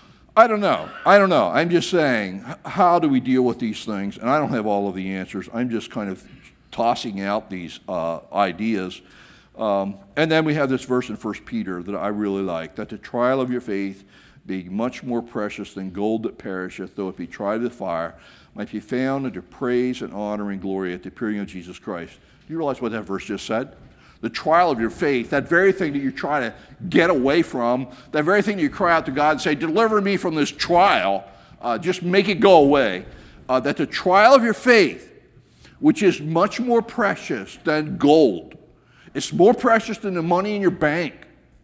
I don't know. I don't know. I'm just saying, how do we deal with these things? And I don't have all of the answers. I'm just kind of tossing out these uh, ideas. Um, and then we have this verse in First Peter that I really like, that the trial of your faith, being much more precious than gold that perisheth, though it be tried with fire, might be found unto praise and honor and glory at the appearing of Jesus Christ. Do you realize what that verse just said? The trial of your faith, that very thing that you're trying to get away from, that very thing that you cry out to God and say, deliver me from this trial, uh, just make it go away. Uh, that the trial of your faith, which is much more precious than gold, it's more precious than the money in your bank.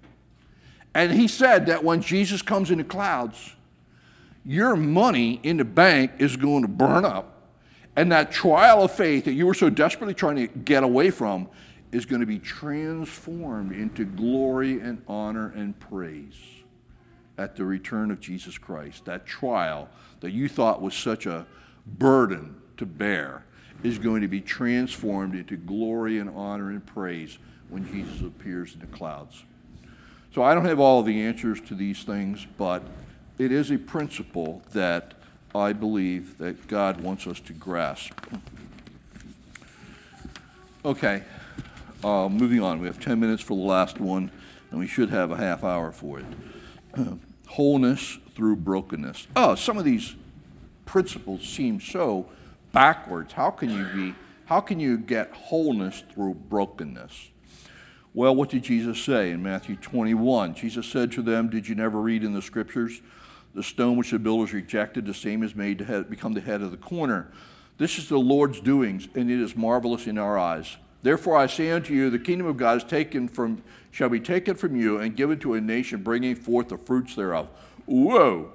And he said that when Jesus comes in the clouds, your money in the bank is going to burn up, And that trial of faith that you were so desperately trying to get away from is going to be transformed into glory and honor and praise at the return of Jesus Christ. That trial that you thought was such a burden to bear is going to be transformed into glory and honor and praise when Jesus appears in the clouds. So I don't have all of the answers to these things, but it is a principle that I believe that God wants us to grasp. Okay, uh, moving on. We have ten minutes for the last one, and we should have a half hour for it. Uh, wholeness through brokenness. Oh, some of these principles seem so backwards. How can you be? How can you get wholeness through brokenness? Well, what did Jesus say in Matthew twenty-one? Jesus said to them, "Did you never read in the scriptures? The stone which the builders rejected, the same is made to head, become the head of the corner. This is the Lord's doings, and it is marvelous in our eyes. Therefore I say unto you, the kingdom of God is taken from, shall be taken from you and given to a nation, bringing forth the fruits thereof." Whoa!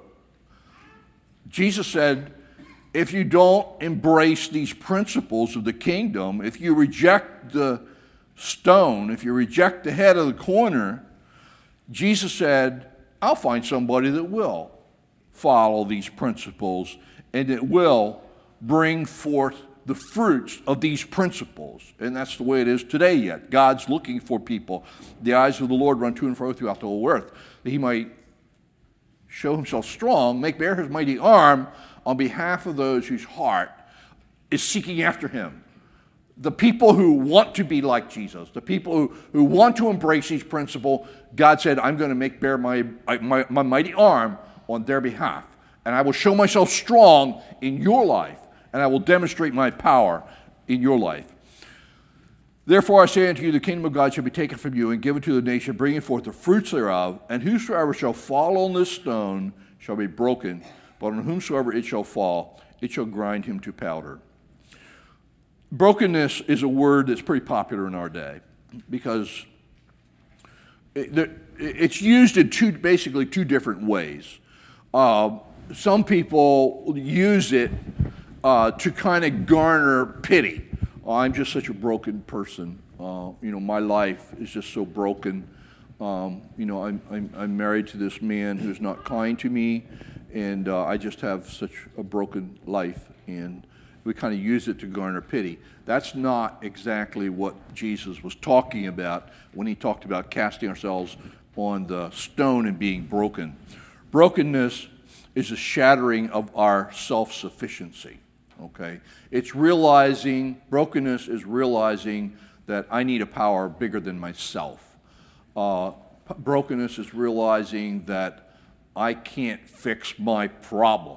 Jesus said, if you don't embrace these principles of the kingdom, if you reject the stone, if you reject the head of the corner, Jesus said, I'll find somebody that will follow these principles and it will bring forth the fruits of these principles. And that's the way it is today yet. God's looking for people. The eyes of the Lord run to and fro throughout the whole earth, that he might show himself strong, make bare his mighty arm on behalf of those whose heart is seeking after him. The people who want to be like Jesus, the people who, who want to embrace these principles, God said, I'm going to make bare my, my, my mighty arm on their behalf. And I will show myself strong in your life, and I will demonstrate my power in your life. Therefore I say unto you, the kingdom of God shall be taken from you and given to the nation, bringing forth the fruits thereof. And whosoever shall fall on this stone shall be broken, but on whomsoever it shall fall, it shall grind him to powder. Brokenness is a word that's pretty popular in our day because it, it's used in two, basically two different ways. Uh, some people use it uh, to kind of garner pity. Oh, I'm just such a broken person. Uh, you know, my life is just so broken. Um, you know, I'm, I'm, I'm married to this man who's not kind to me, and uh, I just have such a broken life. And we kind of use it to garner pity. That's not exactly what Jesus was talking about when he talked about casting ourselves on the stone and being broken. Brokenness is a shattering of our self-sufficiency. Okay, it's realizing, brokenness is realizing that I need a power bigger than myself. Uh, brokenness is realizing that I can't fix my problem.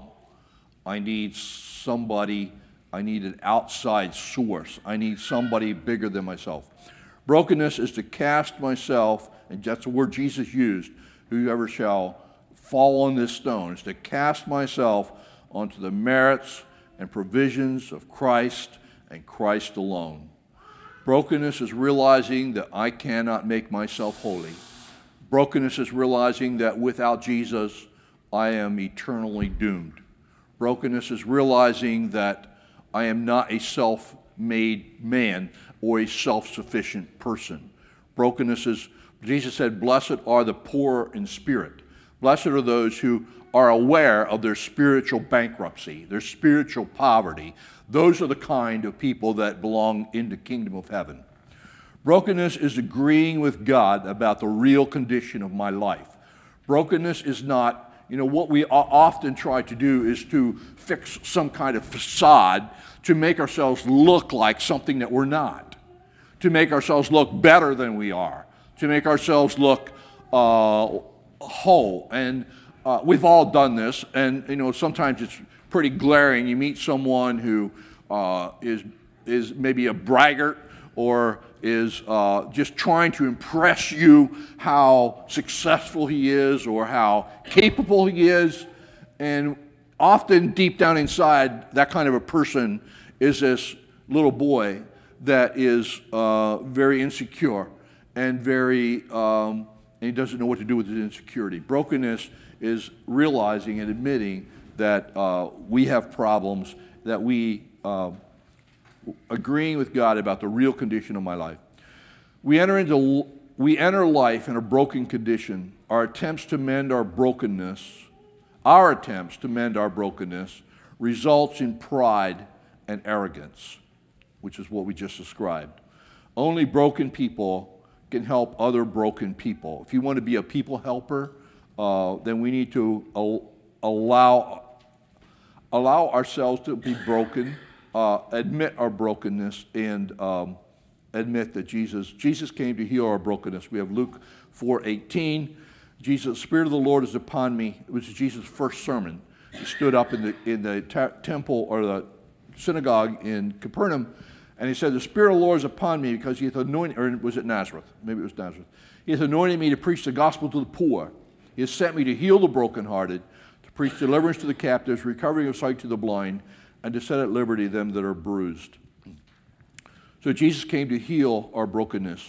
I need somebody, I need an outside source. I need somebody bigger than myself. Brokenness is to cast myself, and that's the word Jesus used, whoever shall fall on this stone, is to cast myself onto the merits and provisions of Christ and Christ alone. Brokenness is realizing that I cannot make myself holy. Brokenness is realizing that without Jesus, I am eternally doomed. Brokenness is realizing that I am not a self-made man or a self-sufficient person. Brokenness is, Jesus said, blessed are the poor in spirit. Blessed are those who are aware of their spiritual bankruptcy, their spiritual poverty. Those are the kind of people that belong in the kingdom of heaven. Brokenness is agreeing with God about the real condition of my life. Brokenness is not, you know, what we often try to do is to fix some kind of facade to make ourselves look like something that we're not, to make ourselves look better than we are, to make ourselves look uh, whole. And Uh, we've all done this, and you know sometimes it's pretty glaring. You meet someone who uh, is is maybe a braggart or is uh, just trying to impress you how successful he is or how capable he is, and often deep down inside, that kind of a person is this little boy that is uh, very insecure and very um, and he doesn't know what to do with his insecurity. Brokenness is realizing and admitting that uh, we have problems, that we uh, agreeing with God about the real condition of my life. We enter into we enter life in a broken condition. Our attempts to mend our brokenness, our attempts to mend our brokenness, results in pride and arrogance, which is what we just described. Only broken people can help other broken people. If you want to be a people helper, uh, then we need to al- allow allow ourselves to be broken, uh, admit our brokenness, and um, admit that Jesus Jesus came to heal our brokenness. We have Luke four eighteen. Jesus, the Spirit of the Lord is upon me. It was Jesus' first sermon. He stood up in the in the ta- temple or the synagogue in Capernaum, and he said, "The Spirit of the Lord is upon me because He hath anointed," or was it Nazareth? Maybe it was Nazareth. "He hath anointed me to preach the gospel to the poor. He has sent me to heal the brokenhearted, to preach deliverance to the captives, recovering of sight to the blind, and to set at liberty them that are bruised." So Jesus came to heal our brokenness.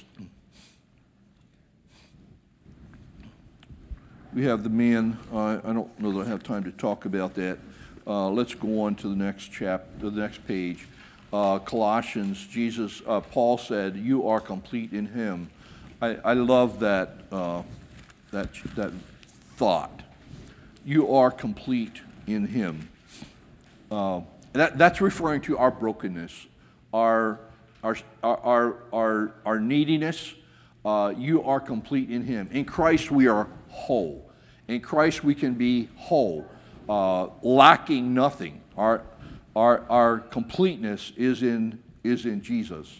We have the man, uh, I don't know that I have time to talk about that. Uh, let's go on to the next chapter, the next page. Uh, Colossians, Jesus, uh, Paul said, "You are complete in Him." I, I love that, uh, that, that thought. You are complete in Him. Uh, that, that's referring to our brokenness, our Our, our, our, our neediness. Uh, you are complete in Him. In Christ we are whole. In Christ we can be whole, uh, lacking nothing. Our, our, our completeness is in, is in Jesus.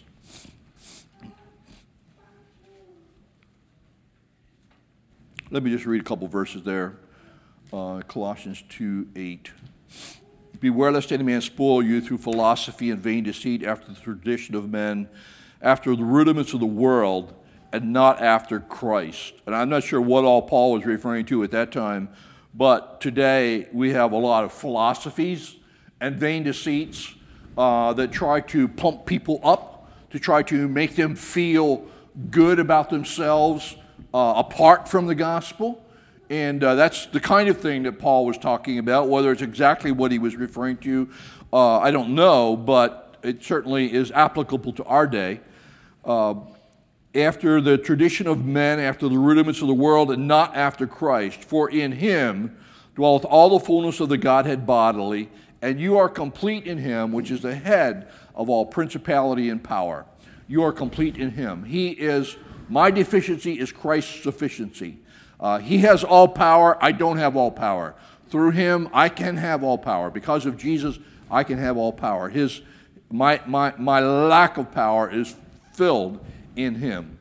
Let me just read a couple verses there. Uh, Colossians two eight. "Beware lest any man spoil you through philosophy and vain deceit, after the tradition of men, after the rudiments of the world, and not after Christ." And I'm not sure what all Paul was referring to at that time, but today we have a lot of philosophies and vain deceits uh, that try to pump people up, to try to make them feel good about themselves uh, apart from the gospel. And uh, that's the kind of thing that Paul was talking about. Whether it's exactly what he was referring to, uh, I don't know, but it certainly is applicable to our day. Uh, after the tradition of men, after the rudiments of the world, and not after Christ. For in Him dwelleth all the fullness of the Godhead bodily, and you are complete in Him, which is the head of all principality and power. You are complete in Him. He is, my deficiency is Christ's sufficiency. Uh, he has all power. I don't have all power. Through Him, I can have all power. Because of Jesus, I can have all power. His, my, my, my lack of power is filled in Him.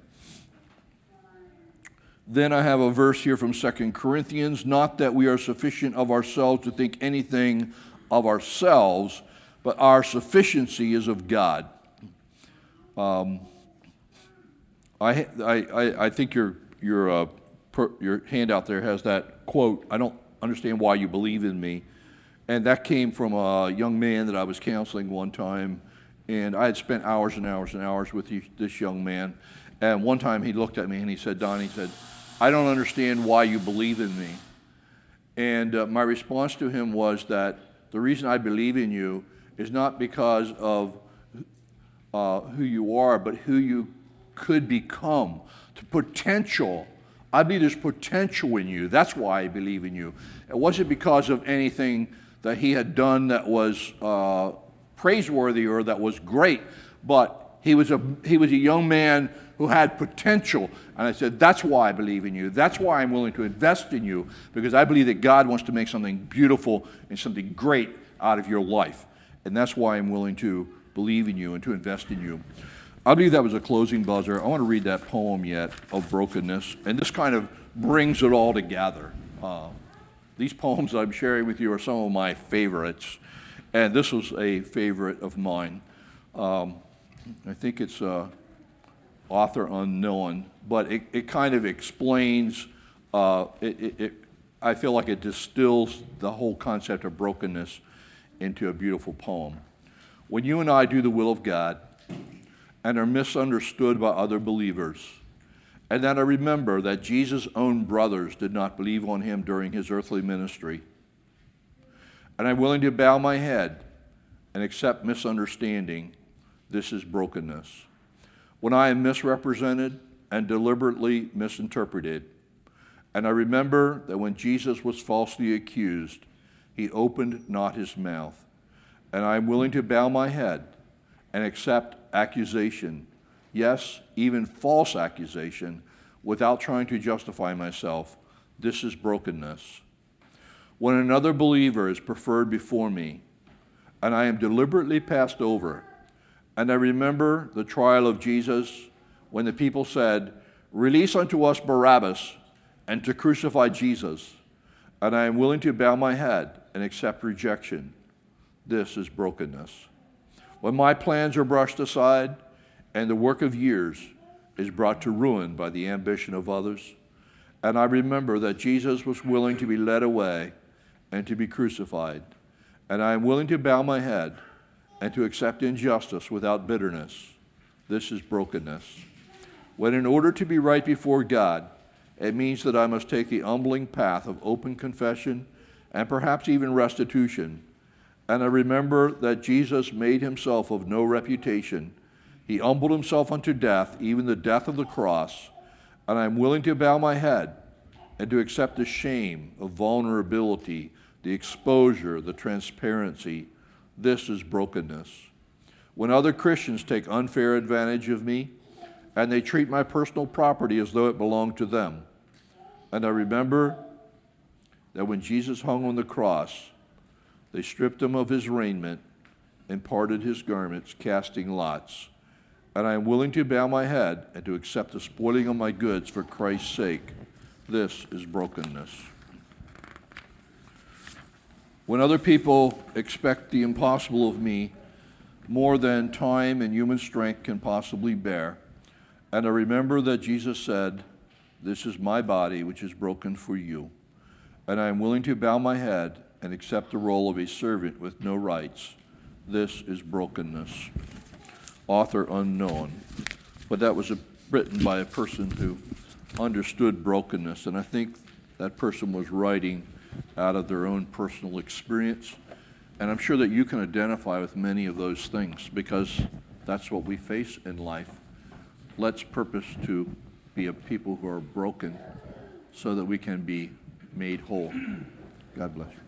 Then I have a verse here from Second Corinthians. "Not that we are sufficient of ourselves to think anything of ourselves, but our sufficiency is of God." Um, I, I, I think your, your uh, Your handout there has that quote, "I don't understand why you believe in me." And that came from a young man that I was counseling one time. And I had spent hours and hours and hours with this young man. And one time he looked at me and he said, "Don," he said, "I don't understand why you believe in me." And uh, my response to him was that the reason I believe in you is not because of uh, who you are, but who you could become, the potential. I believe there's potential in you. That's why I believe in you. It wasn't because of anything that he had done that was uh, praiseworthy or that was great, but he was a he was a young man who had potential. And I said, that's why I believe in you. That's why I'm willing to invest in you, because I believe that God wants to make something beautiful and something great out of your life. And that's why I'm willing to believe in you and to invest in you. I believe that was a closing buzzer. I want to read that poem yet of brokenness. And this kind of brings it all together. Uh, these poems I'm sharing with you are some of my favorites. And this was a favorite of mine. Um, I think it's uh, author unknown, but it, it kind of explains, uh, it, it, it, I feel like it distills the whole concept of brokenness into a beautiful poem. When you and I do the will of God and are misunderstood by other believers, and then I remember that Jesus' own brothers did not believe on him during his earthly ministry, and I'm willing to bow my head and accept misunderstanding. This is brokenness. When I am misrepresented and deliberately misinterpreted, and I remember that when Jesus was falsely accused, he opened not his mouth, and I am willing to bow my head and accept accusation, yes, even false accusation, without trying to justify myself. This is brokenness. When another believer is preferred before me, and I am deliberately passed over, and I remember the trial of Jesus when the people said, "Release unto us Barabbas," and to crucify Jesus, and I am willing to bow my head and accept rejection. This is brokenness. When my plans are brushed aside and the work of years is brought to ruin by the ambition of others, and I remember that Jesus was willing to be led away and to be crucified, and I am willing to bow my head and to accept injustice without bitterness. This is brokenness. When in order to be right before God, it means that I must take the humbling path of open confession and perhaps even restitution. And I remember that Jesus made himself of no reputation. He humbled himself unto death, even the death of the cross. And I am willing to bow my head and to accept the shame of vulnerability, the exposure, the transparency. This is brokenness. When other Christians take unfair advantage of me, and they treat my personal property as though it belonged to them. And I remember that when Jesus hung on the cross, they stripped him of his raiment and parted his garments, casting lots. And I am willing to bow my head and to accept the spoiling of my goods for Christ's sake. This is brokenness. When other people expect the impossible of me more than time and human strength can possibly bear, and I remember that Jesus said, "This is my body, which is broken for you." And I am willing to bow my head and accept the role of a servant with no rights. This is brokenness. Author unknown. But that was a, written by a person who understood brokenness, and I think that person was writing out of their own personal experience. And I'm sure that you can identify with many of those things because that's what we face in life. Let's purpose to be a people who are broken so that we can be made whole. God bless you.